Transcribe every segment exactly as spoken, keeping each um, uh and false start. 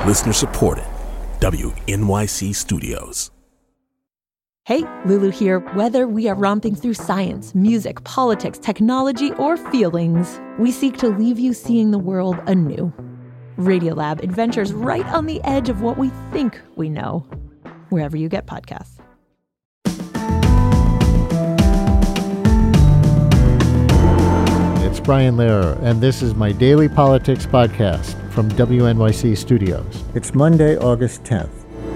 Listener supported. W N Y C Studios. Hey, Lulu here. Whether we are romping through science, music, politics, technology, or feelings, we seek to leave you seeing the world anew. Radiolab adventures right on the edge of what we think we know. Wherever you get podcasts. It's Brian Lehrer, and this is my daily politics podcast from W N Y C Studios. It's Monday, August tenth.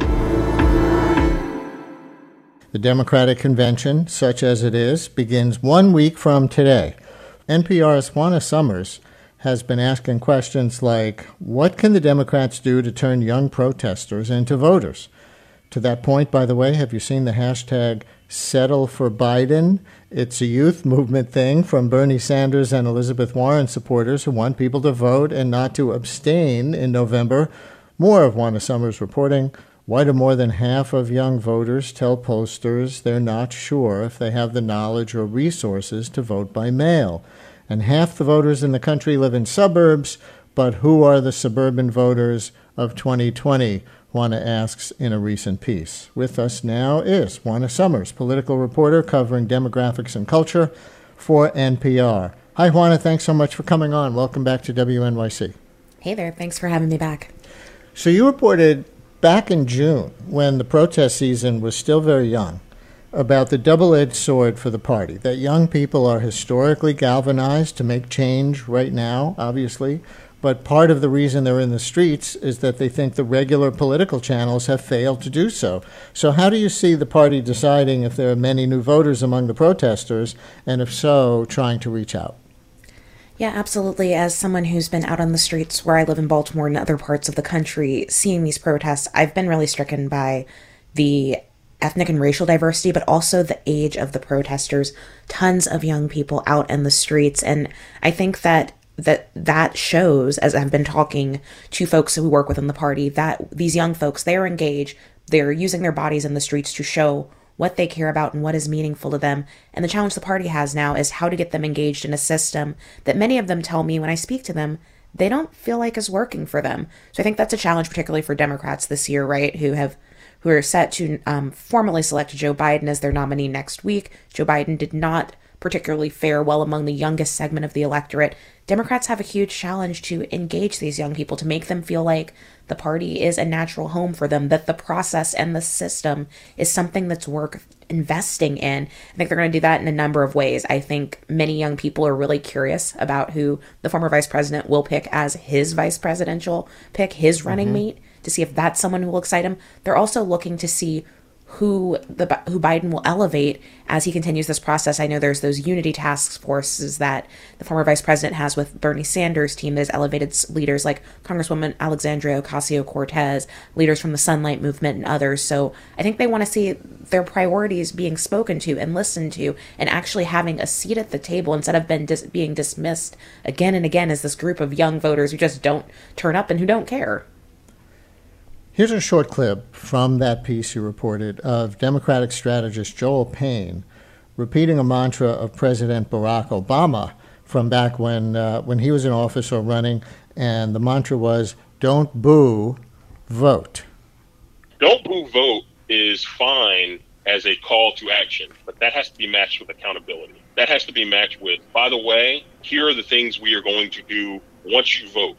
The Democratic Convention, such as it is, begins one week from today. N P R's Juana Summers has been asking questions like, what can the Democrats do to turn young protesters into voters? To that point, by the way, have you seen the hashtag Settle for Biden? It's a youth movement thing from Bernie Sanders and Elizabeth Warren supporters who want people to vote and not to abstain in November. More of Juana Summers reporting. Why do more than half of young voters tell pollsters they're not sure if they have the knowledge or resources to vote by mail? And half the voters in the country live in suburbs, but who are the suburban voters of twenty twenty? Juana asks in a recent piece. With us now is Juana Summers, political reporter covering demographics and culture for N P R. Hi, Juana. Thanks so much for coming on. Welcome back to W N Y C. Hey there. Thanks for having me back. So you reported back in June, when the protest season was still very young, about the double-edged sword for the party, that young people are historically galvanized to make change right now, obviously, but part of the reason they're in the streets is that they think the regular political channels have failed to do so. So how do you see the party deciding if there are many new voters among the protesters, and if so, trying to reach out? Yeah, absolutely. As someone who's been out on the streets where I live in Baltimore and other parts of the country, seeing these protests, I've been really stricken by the ethnic and racial diversity, but also the age of the protesters. Tons of young people out in the streets. And I think that that that shows, as I've been talking to folks who work within the party, that these young folks, they're engaged. They're using their bodies in the streets to show what they care about and what is meaningful to them. And the challenge the party has now is how to get them engaged in a system that many of them tell me when I speak to them, they don't feel like is working for them. So I think that's a challenge, particularly for Democrats this year, right, who have who are set to um, formally select Joe Biden as their nominee next week. Joe Biden did not particularly fare well among the youngest segment of the electorate. Democrats have a huge challenge to engage these young people, to make them feel like the party is a natural home for them, that the process and the system is something that's worth investing in. I think they're going to do that in a number of ways. I think many young people are really curious about who the former vice president will pick as his vice presidential pick, his running mm-hmm. mate, to see if that's someone who will excite him. They're also looking to see who the who Biden will elevate as he continues this process. I know there's those unity task forces that the former vice president has with Bernie Sanders' team that has elevated leaders like Congresswoman Alexandria Ocasio-Cortez, leaders from the Sunlight Movement, and others. So I think they want to see their priorities being spoken to and listened to, and actually having a seat at the table instead of been dis- being dismissed again and again as this group of young voters who just don't turn up and who don't care. Here's a short clip from that piece you reported of Democratic strategist Joel Payne repeating a mantra of President Barack Obama from back when uh, when he was in office or running, and the mantra was, don't boo, vote. Don't boo, vote is fine as a call to action, but that has to be matched with accountability. That has to be matched with, by the way, here are the things we are going to do once you vote.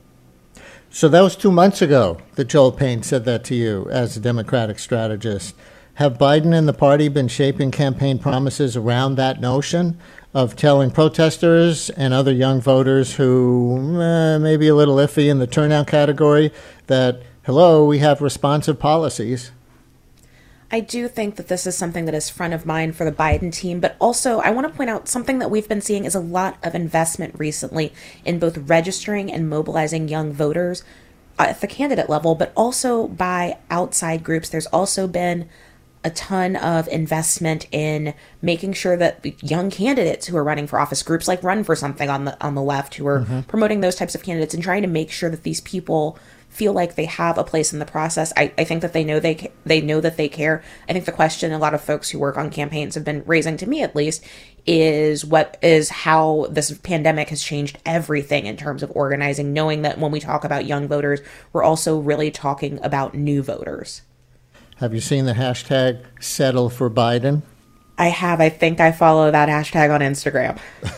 So that was two months ago that Joel Payne said that to you as a Democratic strategist. Have Biden and the party been shaping campaign promises around that notion of telling protesters and other young voters who eh, may be a little iffy in the turnout category that, hello, we have responsive policies? I do think that this is something that is front of mind for the Biden team, but also I want to point out something that we've been seeing is a lot of investment recently in both registering and mobilizing young voters at the candidate level, but also by outside groups. There's also been a ton of investment in making sure that young candidates who are running for office, groups like Run for Something on the on the left, who are mm-hmm. promoting those types of candidates and trying to make sure that these people feel like they have a place in the process. I, I think that they know they they know that they care. I think the question a lot of folks who work on campaigns have been raising, to me at least, is what is how this pandemic has changed everything in terms of organizing, knowing that when we talk about young voters, we're also really talking about new voters. Have you seen the hashtag settle for Biden? I have. I think I follow that hashtag on Instagram.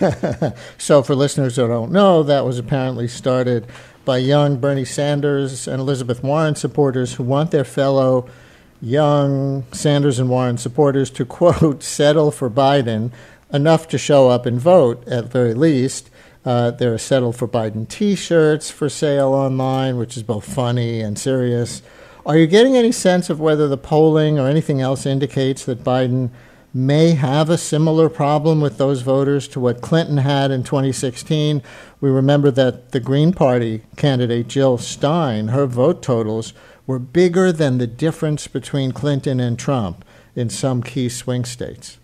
So for listeners who don't know, that was apparently started by young Bernie Sanders and Elizabeth Warren supporters who want their fellow young Sanders and Warren supporters to, quote, settle for Biden, enough to show up and vote at the very least. Uh, there are Settle for Biden T-shirts for sale online, which is both funny and serious. Are you getting any sense of whether the polling or anything else indicates that Biden may have a similar problem with those voters to what Clinton had in twenty sixteen? We remember that the Green Party candidate, Jill Stein, her vote totals were bigger than the difference between Clinton and Trump in some key swing states.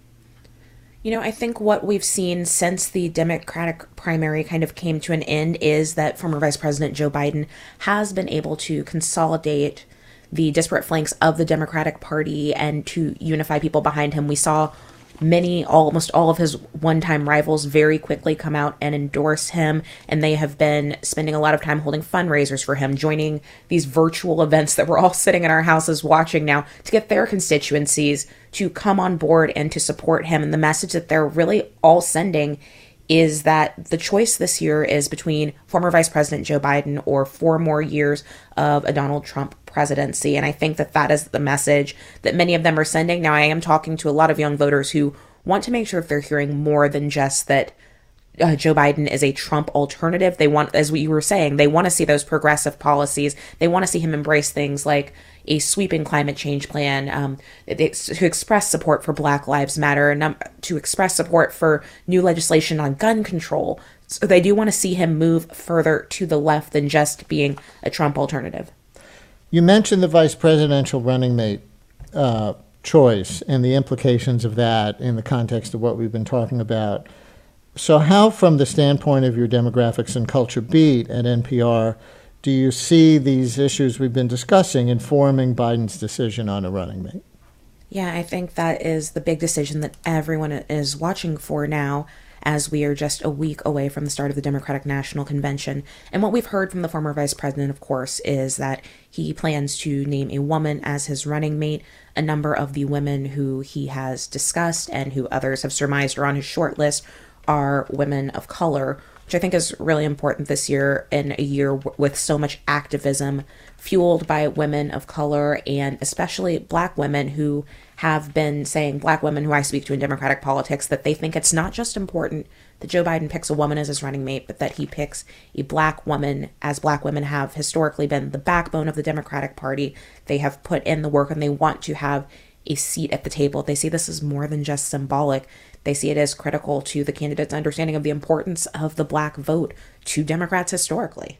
You know, I think what we've seen since the Democratic primary kind of came to an end is that former Vice President Joe Biden has been able to consolidate the disparate flanks of the Democratic Party and to unify people behind him. We saw many, almost all of his one-time rivals very quickly come out and endorse him, and they have been spending a lot of time holding fundraisers for him, joining these virtual events that we're all sitting in our houses watching now to get their constituencies to come on board and to support him. And the message that they're really all sending is that the choice this year is between former Vice President Joe Biden or four more years of a Donald Trump presidency. And I think that that is the message that many of them are sending. Now, I am talking to a lot of young voters who want to make sure that they're hearing more than just that uh, Joe Biden is a Trump alternative. They want, as we were saying, they want to see those progressive policies. They want to see him embrace things like a sweeping climate change plan, um, to express support for Black Lives Matter, and um, to express support for new legislation on gun control. So they do want to see him move further to the left than just being a Trump alternative. You mentioned the vice presidential running mate uh, choice and the implications of that in the context of what we've been talking about. So how, from the standpoint of your demographics and culture beat at N P R, do you see these issues we've been discussing informing Biden's decision on a running mate? Yeah, I think that is the big decision that everyone is watching for now, as we are just a week away from the start of the Democratic National Convention. And what we've heard from the former vice president, of course, is that he plans to name a woman as his running mate. A number of the women who he has discussed and who others have surmised are on his short list are women of color, which I think is really important this year, in a year w- with so much activism fueled by women of color, and especially Black women who have been saying, Black women who I speak to in Democratic politics, that they think it's not just important that Joe Biden picks a woman as his running mate, but that he picks a Black woman, as Black women have historically been the backbone of the Democratic Party. They have put in the work and they want to have a seat at the table. They see this as more than just symbolic. They see it as critical to the candidate's understanding of the importance of the Black vote to Democrats historically.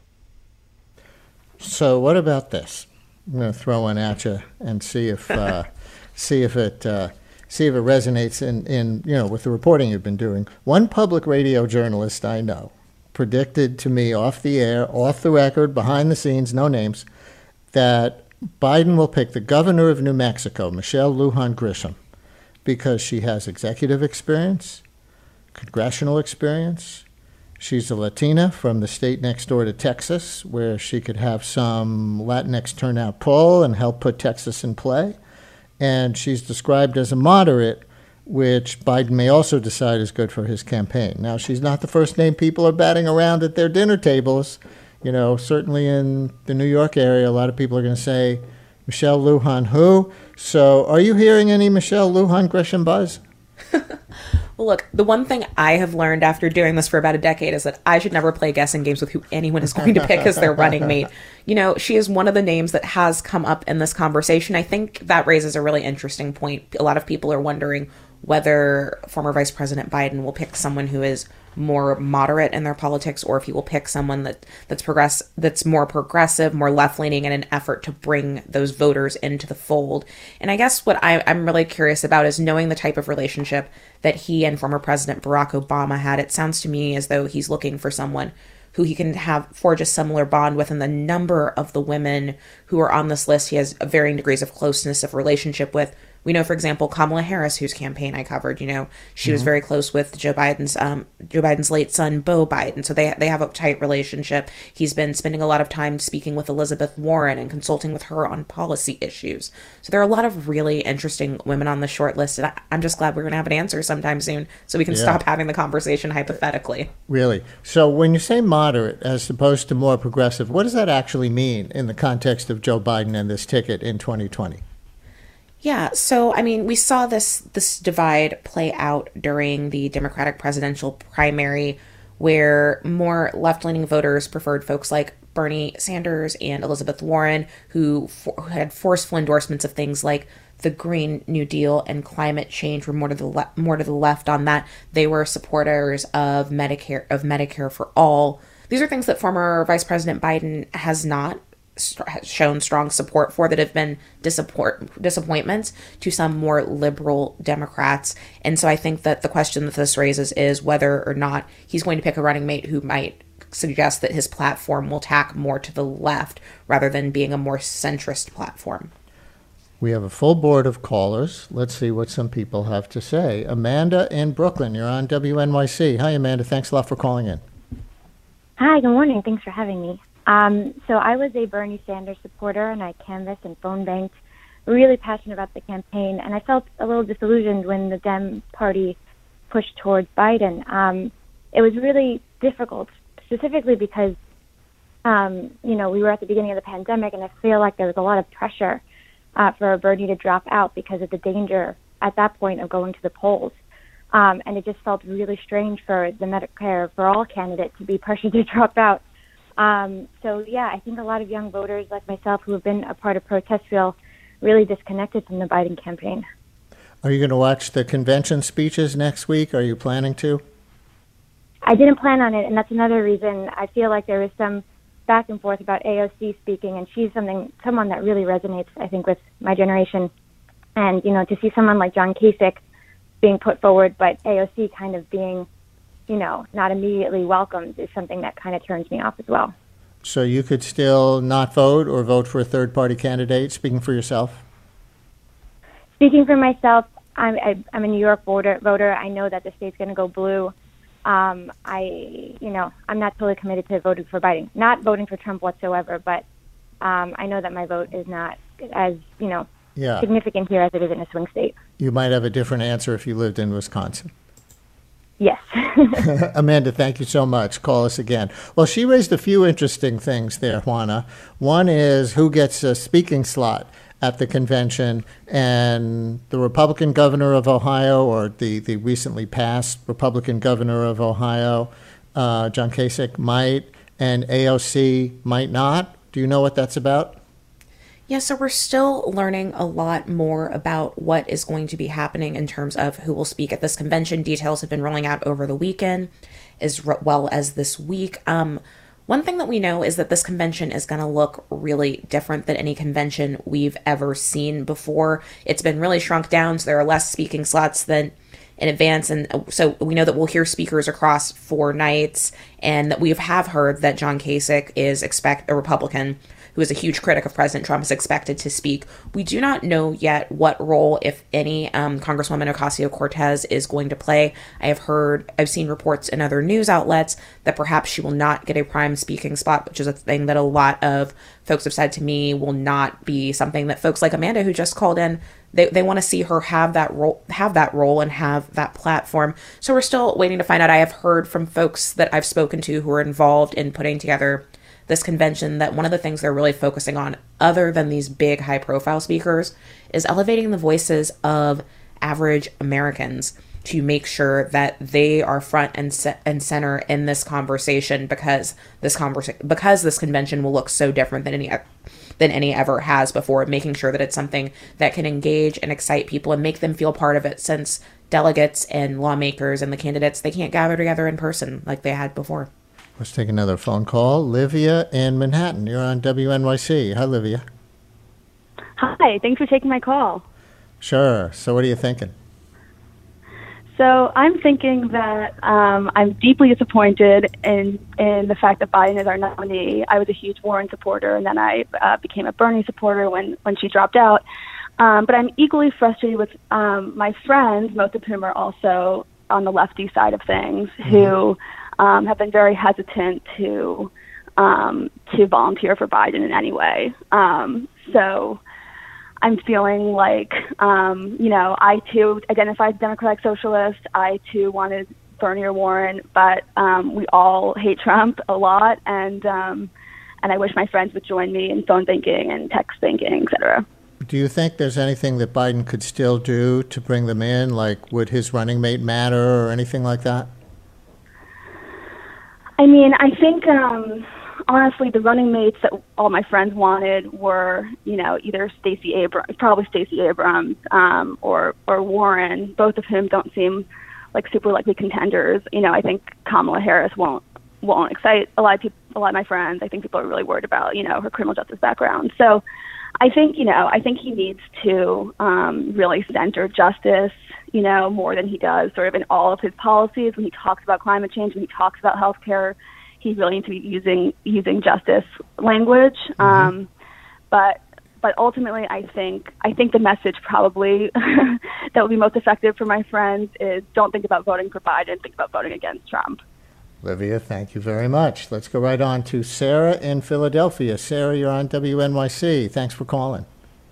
So what about this? I'm going to throw one at you and see if uh, see if it uh, see if it resonates in, in you know with the reporting you've been doing. One public radio journalist I know predicted to me off the air, off the record, behind the scenes, no names, that Biden will pick the governor of New Mexico, Michelle Lujan Grisham, because she has executive experience, congressional experience. She's a Latina from the state next door to Texas, where she could have some Latinx turnout pull and help put Texas in play. And she's described as a moderate, which Biden may also decide is good for his campaign. Now, she's not the first name people are batting around at their dinner tables. You know, certainly in the New York area, a lot of people are going to say, Michelle Lujan who? So are you hearing any Michelle Lujan Grisham buzz? Well, look, the one thing I have learned after doing this for about a decade is that I should never play guessing games with who anyone is going to pick as their running mate. You know, she is one of the names that has come up in this conversation. I think that raises a really interesting point. A lot of people are wondering whether former Vice President Biden will pick someone who is more moderate in their politics, or if he will pick someone that that's progress that's more progressive, more left-leaning, in an effort to bring those voters into the fold. And I guess what I, I'm really curious about is knowing the type of relationship that he and former President Barack Obama had. It sounds to me as though he's looking for someone who he can have forge a similar bond with, and the number of the women who are on this list he has varying degrees of closeness of relationship with. We know, for example, Kamala Harris, whose campaign I covered, you know, she mm-hmm. was very close with Joe Biden's um, Joe Biden's late son, Beau Biden. So they they have a tight relationship. He's been spending a lot of time speaking with Elizabeth Warren and consulting with her on policy issues. So there are a lot of really interesting women on the short list. And I, I'm just glad we're going to have an answer sometime soon so we can yeah. stop having the conversation hypothetically. Really? So when you say moderate as opposed to more progressive, what does that actually mean in the context of Joe Biden and this ticket in twenty twenty? Yeah, so, I mean, we saw this this divide play out during the Democratic presidential primary, where more left-leaning voters preferred folks like Bernie Sanders and Elizabeth Warren, who for, had forceful endorsements of things like the Green New Deal and climate change, were more to the le- more to the left on that. They were supporters of Medicare of Medicare for all. These are things that former Vice President Biden has not shown strong support for, that have been disappoint, disappointments to some more liberal Democrats. And so I think that the question that this raises is whether or not he's going to pick a running mate who might suggest that his platform will tack more to the left rather than being a more centrist platform. We have a full board of callers. Let's see what some people have to say. Amanda in Brooklyn, you're on W N Y C. Hi, Amanda. Thanks a lot for calling in. Hi, good morning. Thanks for having me. Um, so I was a Bernie Sanders supporter, and I canvassed and phone banked, really passionate about the campaign, and I felt a little disillusioned when the Dem Party pushed towards Biden. Um, it was really difficult, specifically because, um, you know, we were at the beginning of the pandemic, and I feel like there was a lot of pressure uh, for Bernie to drop out because of the danger at that point of going to the polls. Um, and it just felt really strange for the Medicare for All candidate to be pressured to drop out. Um, so, yeah, I think a lot of young voters like myself who have been a part of protests feel really disconnected from the Biden campaign. Are you going to watch the convention speeches next week? Are you planning to? I didn't plan on it, and that's another reason I feel like there is some back and forth about A O C speaking, and she's something, someone that really resonates, I think, with my generation. And, you know, to see someone like John Kasich being put forward, but A O C kind of being, you know, not immediately welcomed is something that kind of turns me off as well. So you could still not vote or vote for a third-party candidate, speaking for yourself? Speaking for myself, I'm, I, I'm a New York voter, voter. I know that the state's going to go blue. Um, I, you know, I'm not totally committed to voting for Biden. Not voting for Trump whatsoever, but um, I know that my vote is not as, you know, yeah. significant here as it is in a swing state. You might have a different answer if you lived in Wisconsin. Yes. Amanda, thank you so much. Call us again. Well, she raised a few interesting things there, Juana. One is who gets a speaking slot at the convention, and the Republican governor of Ohio, or the, the recently passed Republican governor of Ohio, uh, John Kasich, might, and A O C might not. Do you know what that's about? Yeah, so we're still learning a lot more about what is going to be happening in terms of who will speak at this convention. Details have been rolling out over the weekend as well as this week. Um, one thing that we know is that this convention is going to look really different than any convention we've ever seen before. It's been really shrunk down, so there are less speaking slots than in advance. And so we know that we'll hear speakers across four nights, and that we have heard that John Kasich is expect a Republican who is a huge critic of President Trump, is expected to speak. We do not know yet what role, if any, um, Congresswoman Ocasio-Cortez is going to play. I have heard, I've seen reports in other news outlets that perhaps she will not get a prime speaking spot, which is a thing that a lot of folks have said to me will not be something that folks like Amanda, who just called in, they they want to see her have that role, have that role and have that platform. So we're still waiting to find out. I have heard from folks that I've spoken to who are involved in putting together this convention that one of the things they're really focusing on, other than these big high profile speakers, is elevating the voices of average Americans to make sure that they are front and ce- and center in this conversation, because this conversa- because this convention will look so different than any than any ever has before, making sure that it's something that can engage and excite people and make them feel part of it, since delegates and lawmakers and the candidates, they can't gather together in person like they had before. Let's take another phone call. Livia in Manhattan. You're on W N Y C. Hi, Livia. Hi, thanks for taking my call. Sure. So what are you thinking? So I'm thinking that um, I'm deeply disappointed in, in the fact that Biden is our nominee. I was a huge Warren supporter, and then I uh, became a Bernie supporter when, when she dropped out. Um, but I'm equally frustrated with um, my friends, most of whom are also on the lefty side of things, mm-hmm. who um, have been very hesitant to um, to volunteer for Biden in any way. Um, so I'm feeling like, um, you know, I too identified Democratic Socialist. I too wanted Bernie or Warren, but um, we all hate Trump a lot, and um, and I wish my friends would join me in phone banking and text banking, et cetera. Do you think there's anything that Biden could still do to bring them in? Like, would his running mate matter or anything like that? I mean, I think, um, honestly, the running mates that all my friends wanted were, you know, either Stacey Abrams, probably Stacey Abrams, um, or or Warren, both of whom don't seem like super likely contenders. You know, I think Kamala Harris won't won't excite a lot of people, a lot of my friends. I think people are really worried about, you know, her criminal justice background. So I think, you know, I think he needs to um, really center justice, you know, more than he does sort of in all of his policies. When he talks about climate change, when he talks about healthcare, he really needs to be using using justice language. Mm-hmm. Um, but but ultimately, I think I think the message probably that would be most effective for my friends is don't think about voting for Biden, think about voting against Trump. Livia, thank you very much. Let's go right on to Sarah in Philadelphia. Sarah, you're on W N Y C. Thanks for calling.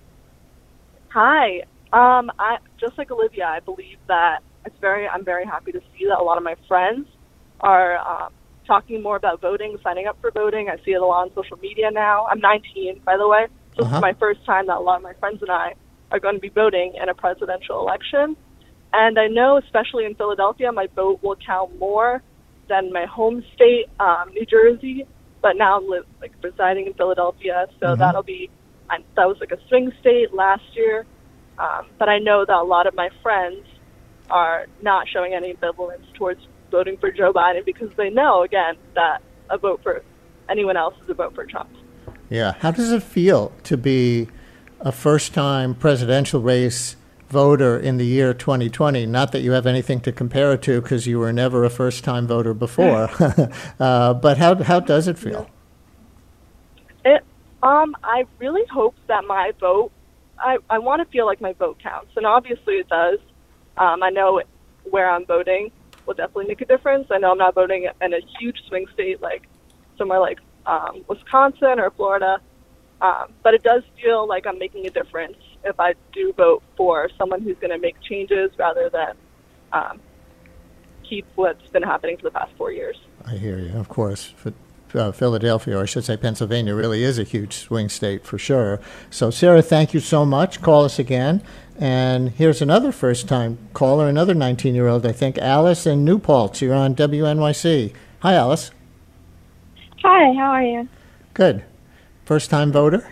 Hi. Um, I just like Olivia, I believe that it's very. I'm very happy to see that a lot of my friends are um, talking more about voting, signing up for voting. I see it a lot on social media now. I'm nineteen, by the way. So uh-huh. This is my first time that a lot of my friends and I are going to be voting in a presidential election. And I know, especially in Philadelphia, my vote will count more than my home state, um, New Jersey. But now I'm live, like residing in Philadelphia, so mm-hmm. that'll be. I, that was like a swing state last year. Um, but I know that a lot of my friends are not showing any ambivalence towards voting for Joe Biden because they know, again, that a vote for anyone else is a vote for Trump. Yeah. How does it feel to be a first-time presidential race voter in the year twenty twenty? Not that you have anything to compare it to because you were never a first-time voter before. uh, but how how does it feel? It, um, I really hope that my vote, I, I want to feel like my vote counts. And obviously it does. Um, I know where I'm voting will definitely make a difference. I know I'm not voting in a huge swing state like somewhere like um, Wisconsin or Florida, um, but it does feel like I'm making a difference if I do vote for someone who's going to make changes rather than um, keep what's been happening for the past four years. I hear you, of course. But, uh, Philadelphia, or I should say Pennsylvania, really is a huge swing state for sure. So, Sarah, thank you so much. Call us again. And here's another first-time caller, another nineteen-year-old, I think, Alice in New Paltz. You're on W N Y C. Hi, Alice. Hi, how are you? Good. First-time voter?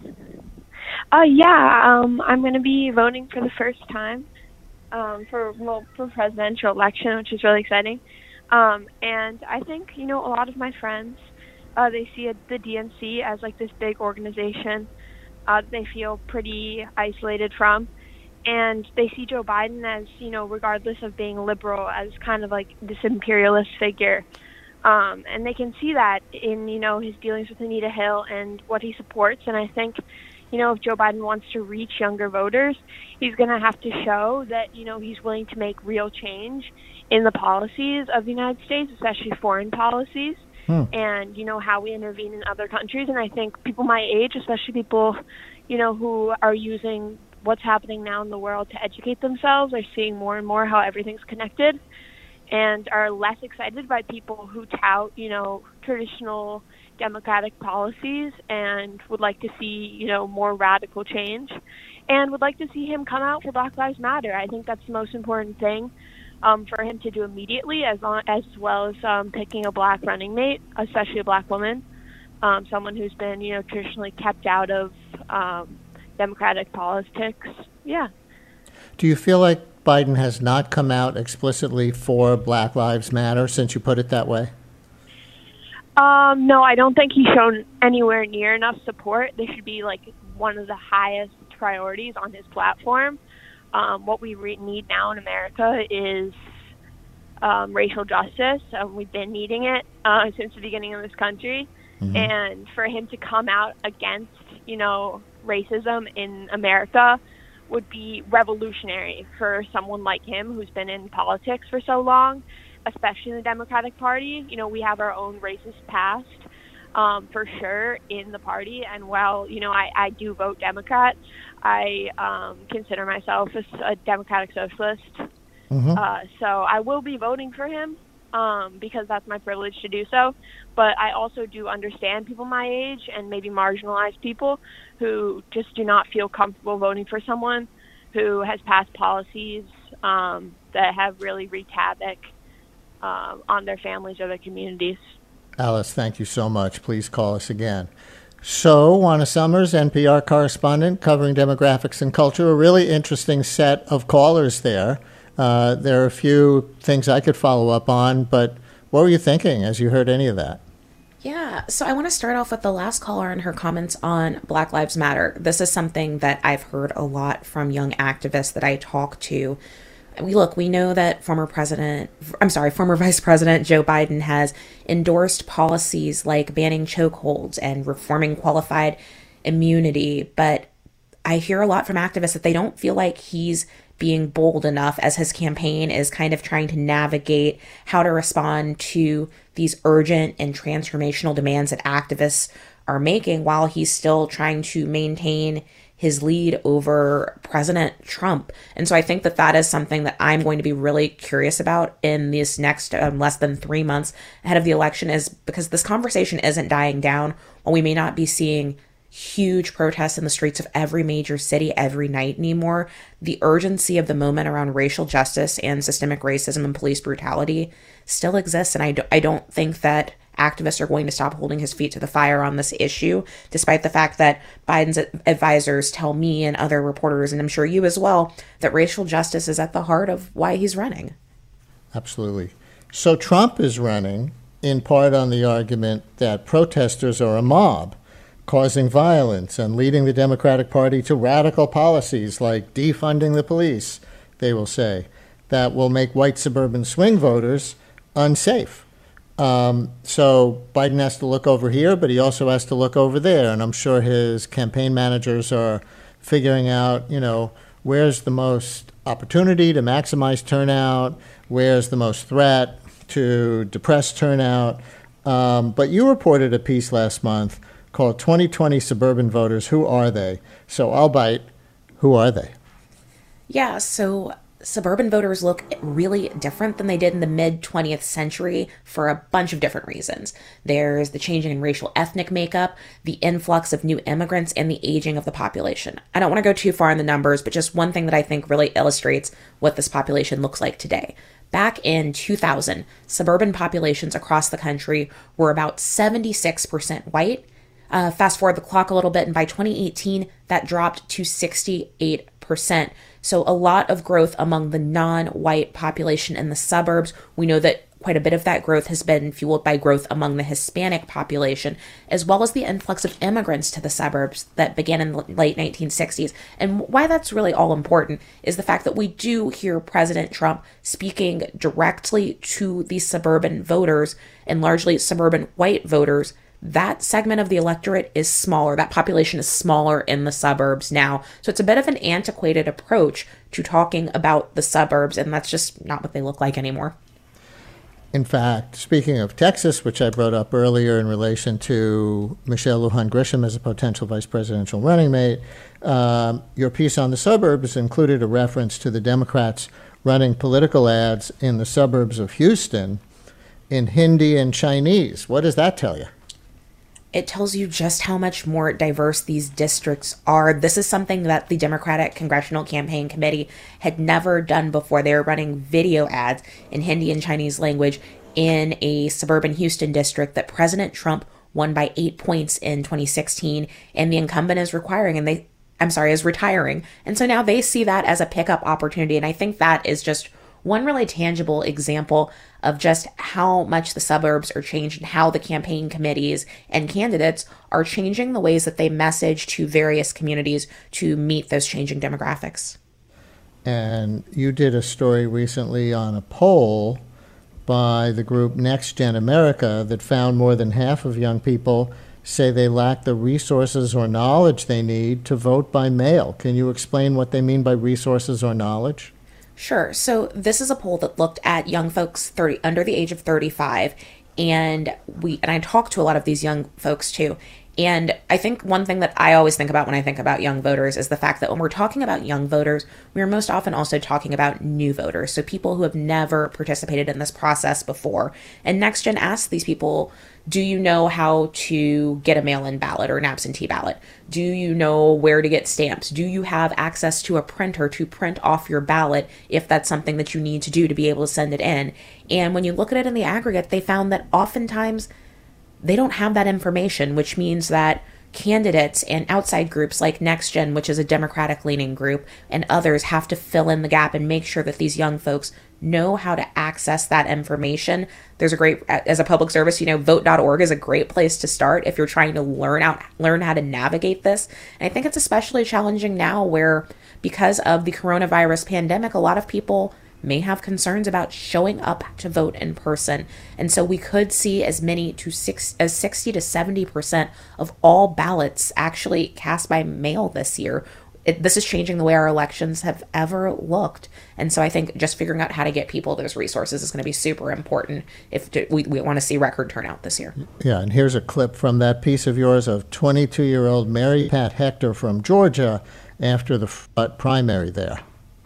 Uh, yeah, um, I'm going to be voting for the first time um, for well, for presidential election, which is really exciting. Um, and I think, you know, a lot of my friends, uh, they see a, the D N C as like this big organization uh, they feel pretty isolated from. And they see Joe Biden as, you know, regardless of being liberal, as kind of like this imperialist figure. Um, and they can see that in, you know, his dealings with Anita Hill and what he supports. And I think, you know, if Joe Biden wants to reach younger voters, he's going to have to show that, you know, he's willing to make real change in the policies of the United States, especially foreign policies, hmm. and, you know, how we intervene in other countries. And I think people my age, especially people, you know, who are using what's happening now in the world to educate themselves, are seeing more and more how everything's connected and are less excited by people who tout, you know, traditional democratic policies and would like to see, you know, more radical change and would like to see him come out for Black Lives Matter. I think that's the most important thing um, for him to do immediately, as long, as well as um, picking a black running mate, especially a black woman, um, someone who's been, you know, traditionally kept out of um, democratic politics. Yeah. Do you feel like Biden has not come out explicitly for Black Lives Matter, since you put it that way? Um, no, I don't think he's shown anywhere near enough support. This should be like one of the highest priorities on his platform. Um, what we re- need now in America is um, racial justice. Um, we've been needing it uh, since the beginning of this country. Mm-hmm. And for him to come out against, you know, racism in America would be revolutionary for someone like him who's been in politics for so long, especially in the Democratic Party. You know, we have our own racist past, um, for sure, in the party. And while, you know, I, I do vote Democrat, I um, consider myself a, a Democratic Socialist. Mm-hmm. Uh, so I will be voting for him um, because that's my privilege to do so. But I also do understand people my age and maybe marginalized people who just do not feel comfortable voting for someone who has passed policies um, that have really wreaked havoc um, on their families or their communities. Alice, thank you so much. Please call us again. So, Juana Summers, N P R correspondent covering demographics and culture, a really interesting set of callers there. Uh, there are a few things I could follow up on, but what were you thinking as you heard any of that? Yeah, so I want to start off with the last caller and her comments on Black Lives Matter. This is something that I've heard a lot from young activists that I talk to. We look, we know that former president, I'm sorry, former Vice President Joe Biden has endorsed policies like banning chokeholds and reforming qualified immunity, but I hear a lot from activists that they don't feel like he's being bold enough as his campaign is kind of trying to navigate how to respond to these urgent and transformational demands that activists are making while he's still trying to maintain his lead over President Trump. And so I think that that is something that I'm going to be really curious about in this next um, less than three months ahead of the election, is because this conversation isn't dying down. While we may not be seeing huge protests in the streets of every major city every night anymore, the urgency of the moment around racial justice and systemic racism and police brutality still exists. And I, do, I don't think that activists are going to stop holding his feet to the fire on this issue, despite the fact that Biden's advisors tell me and other reporters, and I'm sure you as well, that racial justice is at the heart of why he's running. Absolutely. So Trump is running in part on the argument that protesters are a mob, causing violence and leading the Democratic Party to radical policies like defunding the police, they will say, that will make white suburban swing voters unsafe. Um, so Biden has to look over here, but he also has to look over there. And I'm sure his campaign managers are figuring out, you know, where's the most opportunity to maximize turnout, where's the most threat to depress turnout. Um, but you reported a piece last month called twenty twenty Suburban Voters, Who Are They? So I'll bite, who are they? Yeah, so suburban voters look really different than they did in the mid-twentieth century for a bunch of different reasons. There's the changing in racial ethnic makeup, the influx of new immigrants, and the aging of the population. I don't want to go too far in the numbers, but just one thing that I think really illustrates what this population looks like today. Back in two thousand, suburban populations across the country were about seventy-six percent white. Uh, fast forward the clock a little bit, and by twenty eighteen, that dropped to sixty-eight percent. So a lot of growth among the non-white population in the suburbs. We know that quite a bit of that growth has been fueled by growth among the Hispanic population, as well as the influx of immigrants to the suburbs that began in the late nineteen sixties. And why that's really all important is the fact that we do hear President Trump speaking directly to these suburban voters, and largely suburban white voters. That segment of the electorate is smaller. That population is smaller in the suburbs now. So it's a bit of an antiquated approach to talking about the suburbs, and that's just not what they look like anymore. In fact, speaking of Texas, which I brought up earlier in relation to Michelle Lujan Grisham as a potential vice presidential running mate, um, your piece on the suburbs included a reference to the Democrats running political ads in the suburbs of Houston in Hindi and Chinese. What does that tell you? It tells you just how much more diverse these districts are. This is something that the Democratic Congressional Campaign Committee had never done before. They were running video ads in Hindi and Chinese language in a suburban Houston district that President Trump won by eight points in twenty sixteen, and the incumbent is requiring. And they I'm sorry, is retiring. And so now they see that as a pickup opportunity. And I think that is just one really tangible example of just how much the suburbs are changed and how the campaign committees and candidates are changing the ways that they message to various communities to meet those changing demographics. And you did a story recently on a poll by the group Next Gen America that found more than half of young people say they lack the resources or knowledge they need to vote by mail. Can you explain what they mean by resources or knowledge? Sure. So this is a poll that looked at young folks thirty under the age of thirty-five, and we and I talked to a lot of these young folks too. And I think one thing that I always think about when I think about young voters is the fact that when we're talking about young voters, we are most often also talking about new voters, so people who have never participated in this process before. And NextGen asks these people, do you know how to get a mail-in ballot or an absentee ballot? Do you know where to get stamps? Do you have access to a printer to print off your ballot if that's something that you need to do to be able to send it in? And when you look at it in the aggregate, they found that oftentimes they don't have that information, which means that candidates and outside groups like NextGen, which is a Democratic-leaning group, and others have to fill in the gap and make sure that these young folks know how to access that information. There's a great, as a public service, you know, vote dot org is a great place to start if you're trying to learn out, learn how to navigate this. And I think it's especially challenging now where, because of the coronavirus pandemic, a lot of people may have concerns about showing up to vote in person. And so we could see as many to six as sixty to seventy percent of all ballots actually cast by mail this year. It, this is changing the way our elections have ever looked. And so I think just figuring out how to get people those resources is going to be super important if we, we want to see record turnout this year. Yeah, and here's a clip from that piece of yours of twenty-two-year-old Mary Pat Hector from Georgia after the primary there.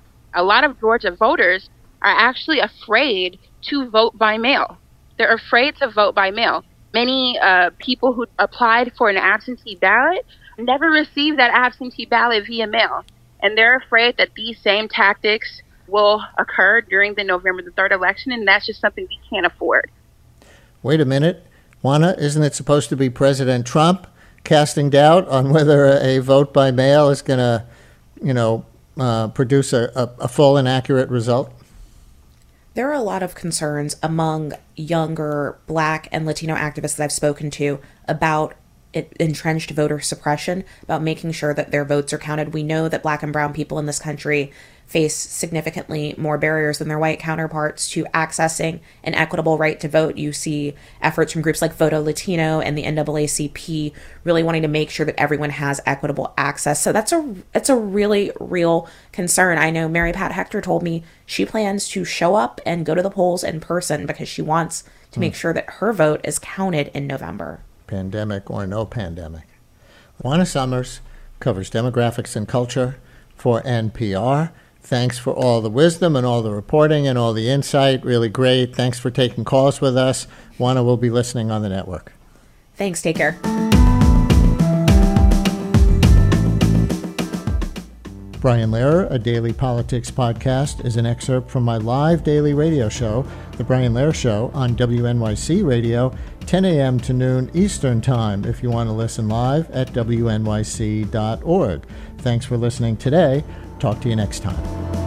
A lot of Georgia voters are actually afraid to vote by mail. They're afraid to vote by mail. Many uh, people who applied for an absentee ballot never received that absentee ballot via mail. And they're afraid that these same tactics will occur during the November the third election, and that's just something we can't afford. Wait a minute. Juana, isn't it supposed to be President Trump casting doubt on whether a vote by mail is going to, you know, uh, produce a, a, a full and accurate result? There are a lot of concerns among younger Black and Latino activists that I've spoken to about it, entrenched voter suppression, about making sure that their votes are counted. We know that Black and brown people in this country face significantly more barriers than their white counterparts to accessing an equitable right to vote. You see efforts from groups like Voto Latino and the N double A C P really wanting to make sure that everyone has equitable access. So that's a it's a really real concern. I know Mary Pat Hector told me she plans to show up and go to the polls in person because she wants to make sure that her vote is counted in November. Pandemic or no pandemic. Juana Summers covers demographics and culture for N P R. Thanks for all the wisdom and all the reporting and all the insight. Really great. Thanks for taking calls with us. Juana will be listening on the network. Thanks. Take care. Brian Lehrer, a daily politics podcast, is an excerpt from my live daily radio show, The Brian Lehrer Show, on W N Y C Radio, ten a.m. to noon Eastern Time, if you want to listen live at W N Y C dot org. Thanks for listening today. Talk to you next time.